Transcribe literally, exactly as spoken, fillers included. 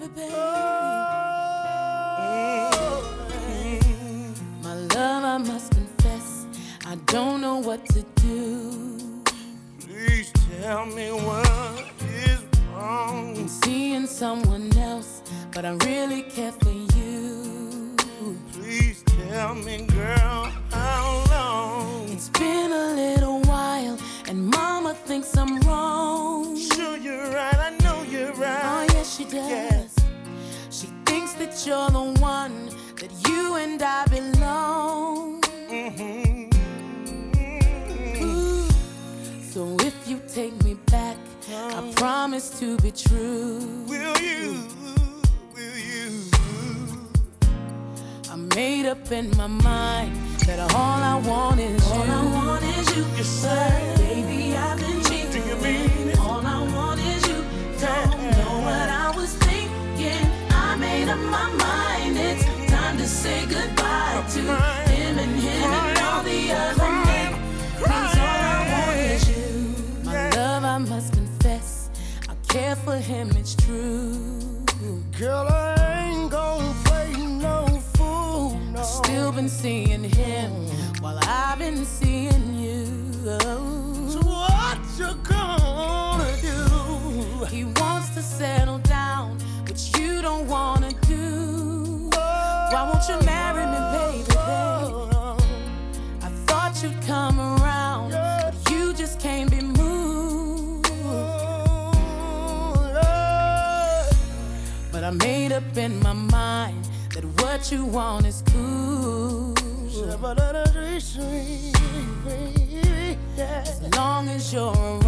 baby, baby. Oh, mm. My love, I must confess, I don't know what to do. please tell me what is wrong. I'm seeing someone else, but I really care for you. Please tell me, girl, how long? It's been a little while, and mama thinks I'm wrong. Sure you're right, I know you're right. Oh yes, she does. Yeah. She thinks that you're the one, that you and I belong. Mm-hmm. Ooh. So if you take me back, I promise to be true. Will you? Will you? I made up in my mind that all I want is All you. I want is you, Yes, sir. baby, I've been cheating. Do you mean it? All I want is you. Don't know what I was thinking. I made up my mind. It's time to say goodbye to him and him and all the other men. 'Cause all I want is you. My love, I must confess, I care for him, it's true. Girl, I ain't gonna play no fool, no. Still been seeing him while I've been seeing you. So what you gonna do? He wants to settle down, but you don't wanna do. Why won't you marry me, baby, baby? I thought you'd come around, but you just can't be moved. But I made up in my mind that what you want is cool. As long as you're around.